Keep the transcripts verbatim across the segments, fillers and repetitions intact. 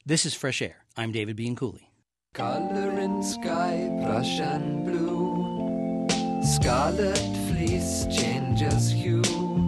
This is Fresh Air. I'm David Bianculli. Color in sky, Prussian blue. Scarlet fleece changes hue.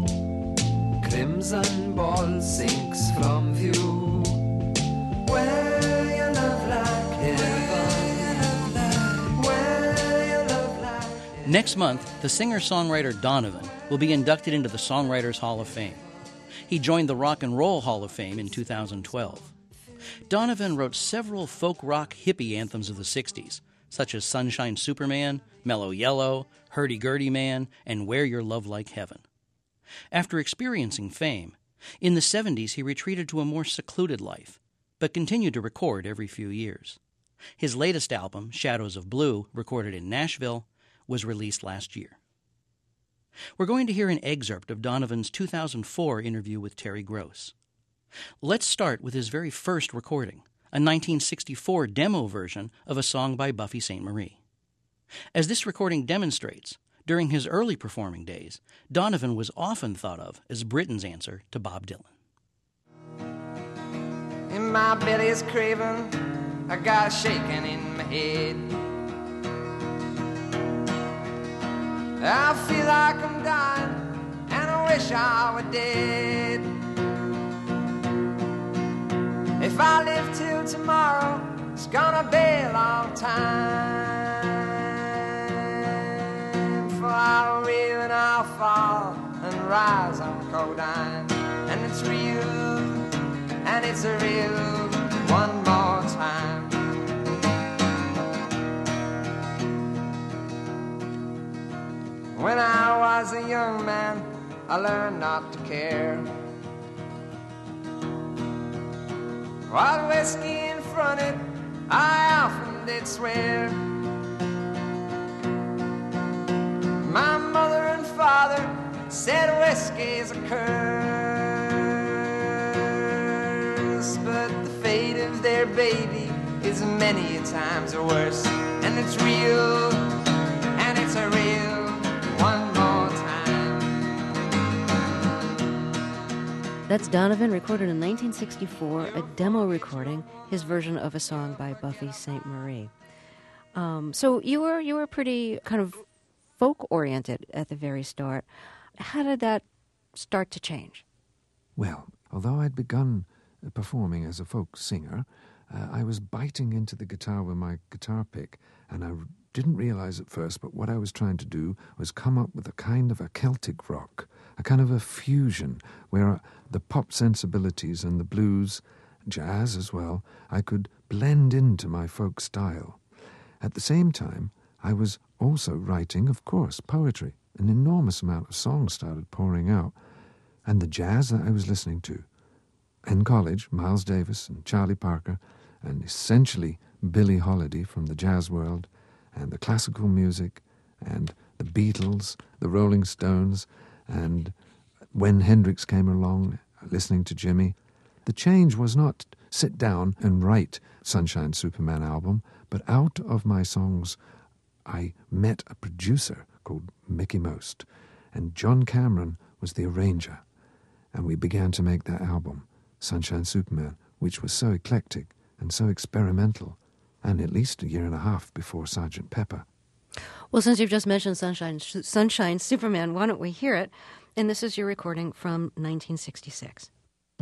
Crimson ball sinks from view. Where your love like heaven. Where your love like heaven. Next month, the singer-songwriter Donovan will be inducted into the Songwriters Hall of Fame. He joined the Rock and Roll Hall of Fame in two thousand twelve. Donovan wrote several folk rock hippie anthems of the sixties, such as Sunshine Superman, Mellow Yellow, Hurdy-Gurdy Man, and Where Your Love Like Heaven. After experiencing fame, in the seventies he retreated to a more secluded life, but continued to record every few years. His latest album, Shadows of Blue, recorded in Nashville, was released last year. We're going to hear an excerpt of Donovan's two thousand four interview with Terry Gross. Let's start with his very first recording, a nineteen sixty-four demo version of a song by Buffy Sainte-Marie. As this recording demonstrates, during his early performing days, Donovan was often thought of as Britain's answer to Bob Dylan. In my belly's craving, I got a shaking in my head. I feel like I'm dying, and I wish I were dead. If I live till tomorrow, it's gonna be a long time. For I'll reel and I'll fall and rise on codeine. And it's real, and it's a real one more time. When I was a young man, I learned not to care what whiskey in front it, I often did swear. My mother and father said whiskey's a curse, but the fate of their baby is many times worse. And it's real, and it's a real one more time. That's Donovan, recorded in nineteen sixty-four, a demo recording, his version of a song by Buffy Sainte-Marie. Um, so you were you were pretty kind of folk-oriented at the very start. How did that start to change? Well, although I'd begun performing as a folk singer, uh, I was biting into the guitar with my guitar pick, and I didn't realize at first, but what I was trying to do was come up with a kind of a Celtic rock, a kind of a fusion where the pop sensibilities and the blues, jazz as well, I could blend into my folk style. At the same time, I was also writing, of course, poetry. An enormous amount of songs started pouring out. And the jazz that I was listening to. In college, Miles Davis and Charlie Parker, and essentially Billie Holiday from the jazz world, and the classical music, and the Beatles, the Rolling Stones, and when Hendrix came along, listening to Jimmy. The change was not sit down and write Sunshine Superman album, but out of my songs, I met a producer called Mickey Most, and John Cameron was the arranger, and we began to make that album, Sunshine Superman, which was so eclectic and so experimental, and at least a year and a half before Sergeant Pepper. Well, since you've just mentioned Sunshine, Sunshine Superman, why don't we hear it? And this is your recording from nineteen sixty-six.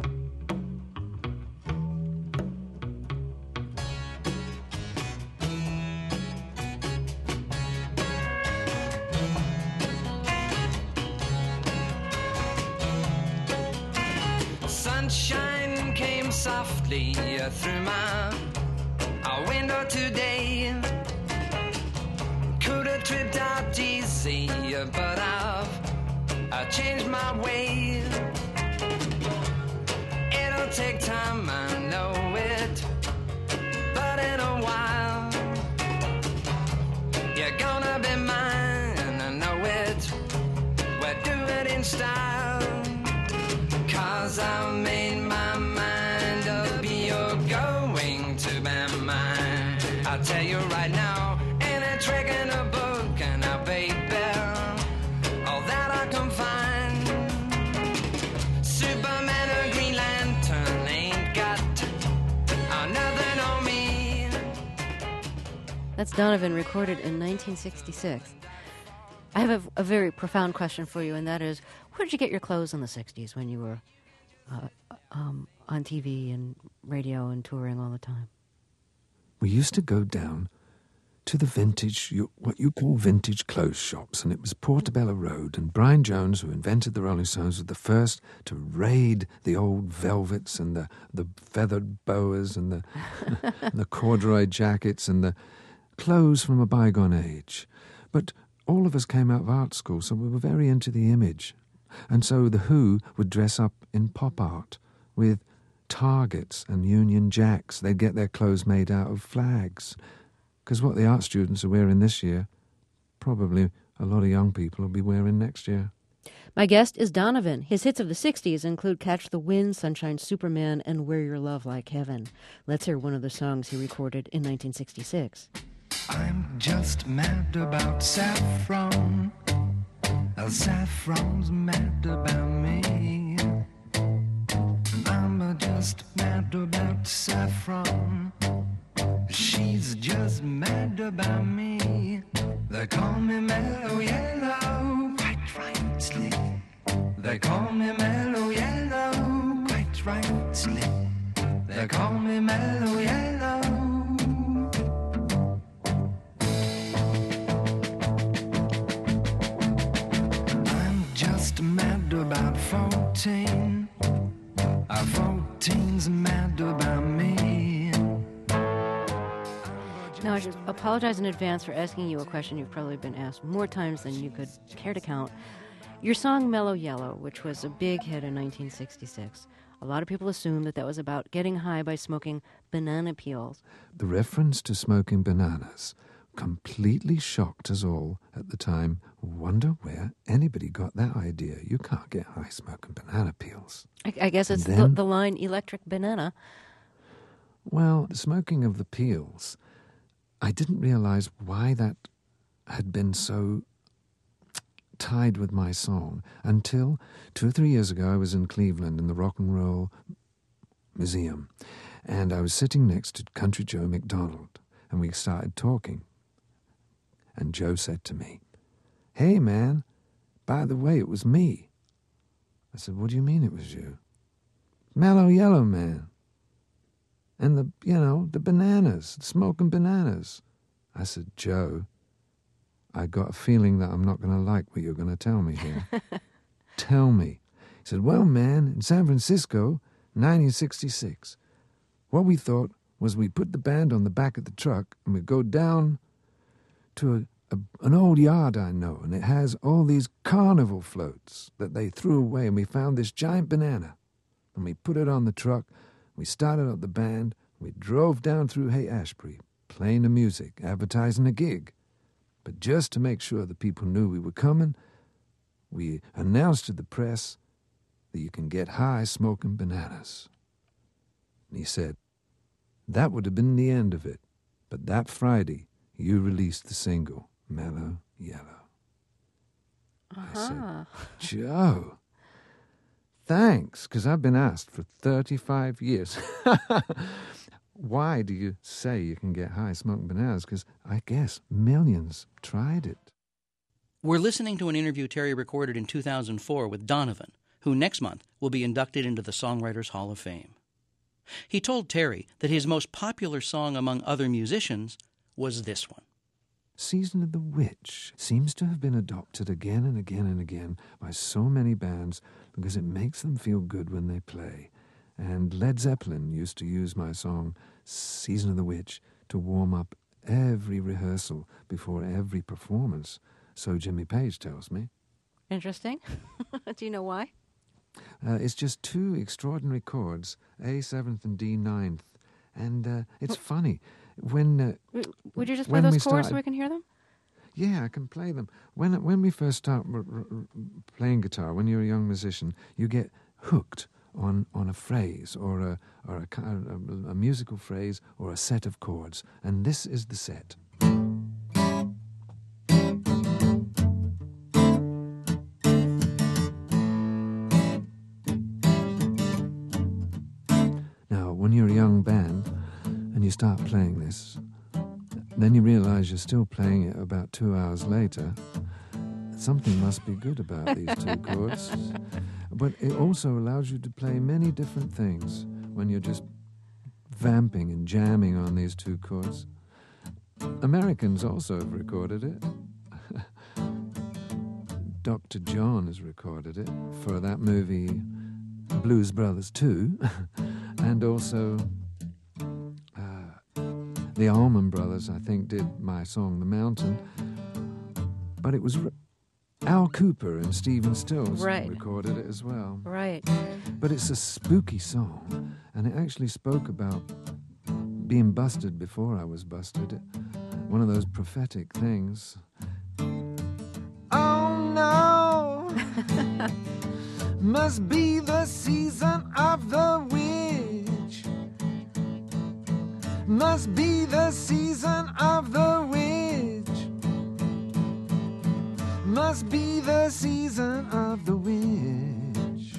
Sunshine came softly through my window today. Could have tripped out easy, but I've I changed my way. It'll take time, I know it, but in a while you're gonna be mine, I know it. We'll do it in style, 'cause I made my mind up, you're going to be mine. I'll tell you right now, ain't a trick in a book, and I baby, all that I can find. Superman or Green Lantern ain't got That's Donovan, recorded in nineteen sixty-six. I have a, a very profound question for you, and that is, where did you get your clothes in the sixties when you were uh, um, on T V and radio and touring all the time? We used to go down to the vintage, you, what you call vintage clothes shops, and it was Portobello Road, and Brian Jones, who invented the Rolling Stones, was the first to raid the old velvets and the, the feathered boas and the, and the corduroy jackets and the clothes from a bygone age. But all of us came out of art school, so we were very into the image. And so the Who would dress up in pop art with targets and Union Jacks. They'd get their clothes made out of flags. Because what the art students are wearing this year, probably a lot of young people will be wearing next year. My guest is Donovan. His hits of the sixties include Catch the Wind, Sunshine Superman, and Wear Your Love Like Heaven. Let's hear one of the songs he recorded in nineteen sixty-six. I'm just mad about saffron. El Saffron's mad about me. I'm just mad about saffron. She's just mad about me. They call me Mellow Yellow, quite rightly. They call me Mellow Yellow, quite rightly. They call me Mellow Yellow. I'm just mad about fourteen. Our fourteen's mad about me. Now, I should apologize in advance for asking you a question you've probably been asked more times than you could care to count. Your song Mellow Yellow, which was a big hit in nineteen sixty-six, a lot of people assume that that was about getting high by smoking banana peels. The reference to smoking bananas completely shocked us all at the time. Wonder where anybody got that idea. You can't get high smoking banana peels. I, I guess it's then, the, the line electric banana. Well, the smoking of the peels, I didn't realize why that had been so tied with my song until two or three years ago I was in Cleveland in the Rock and Roll Museum, and I was sitting next to Country Joe McDonald, and we started talking. And Joe said to me, "Hey, man, by the way, it was me." I said, "What do you mean it was you?" "Mellow Yellow Man. And the, you know, the bananas, smoking bananas." I said, "Joe, I got a feeling that I'm not going to like what you're going to tell me here." "Tell me." He said, "Well, man, in San Francisco, nineteen sixty-six, what we thought was we'd put the band on the back of the truck and we'd go down to a, a, an old yard I know, and it has all these carnival floats that they threw away, and we found this giant banana, and we put it on the truck. We started up the band. We drove down through Haight-Ashbury, playing the music, advertising a gig. But just to make sure the people knew we were coming, we announced to the press that you can get high smoking bananas." And he said, "That would have been the end of it. But that Friday, you released the single, Mellow Yellow." Uh-huh. I said, "Joe, thanks, because I've been asked for thirty-five years. Why do you say you can get high smoking bananas? Because I guess millions tried it." We're listening to an interview Terry recorded in two thousand four with Donovan, who next month will be inducted into the Songwriters Hall of Fame. He told Terry that his most popular song among other musicians was this one. Season of the Witch seems to have been adopted again and again and again by so many bands because it makes them feel good when they play. And Led Zeppelin used to use my song, Season of the Witch, to warm up every rehearsal before every performance. So Jimmy Page tells me. Interesting. Do you know why? Uh, it's just two extraordinary chords, A seventh and D ninth. And uh, it's well, funny. When uh, Would you just play those chords started, so we can hear them? Yeah, I can play them. When when we first start r- r- playing guitar, when you're a young musician, you get hooked on, on a phrase or a or a, a, a musical phrase or a set of chords, and this is the set. Now, when you're a young band and you start playing this, Then you realize you're still playing it about two hours later. Something must be good about these two chords. But it also allows you to play many different things when you're just vamping and jamming on these two chords. Americans also have recorded it. Doctor John has recorded it for that movie Blues Brothers two, and also uh, the Allman Brothers, I think, did my song The Mountain. But it was re- Al Cooper and Stephen Stills Right. recorded it as well. Right. But it's a spooky song, and it actually spoke about being busted before I was busted. One of those prophetic things. Oh no, must be the season of the witch. Must be the season of the witch. Must be the season of the witch.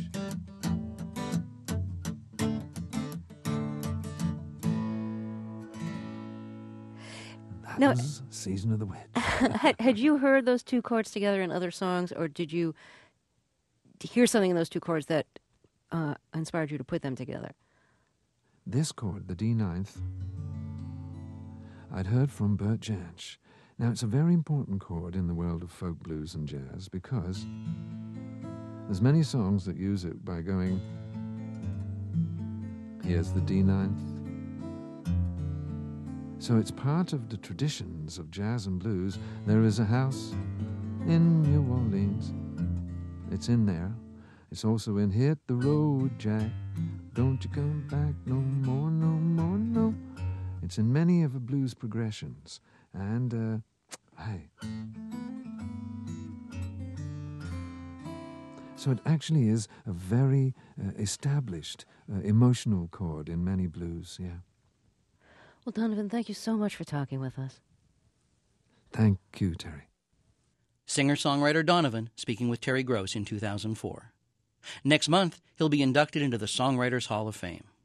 That Now- was Season of the Witch. had, had you heard those two chords together in other songs, or did you hear something in those two chords that uh, inspired you to put them together? This chord, the D ninth, I'd heard from Bert Jansch. Now, it's a very important chord in the world of folk blues and jazz because there's many songs that use it by going, here's the D ninth. So it's part of the traditions of jazz and blues. There is a house in New Orleans. It's in there. It's also in Hit the Road, Jack. Don't you come back no more, no more, no. It's in many of the blues progressions. And, uh, hey. So it actually is a very uh, established uh, emotional chord in many blues, yeah. Well, Donovan, thank you so much for talking with us. Thank you, Terry. Singer-songwriter Donovan speaking with Terry Gross in two thousand four. Next month, he'll be inducted into the Songwriters Hall of Fame.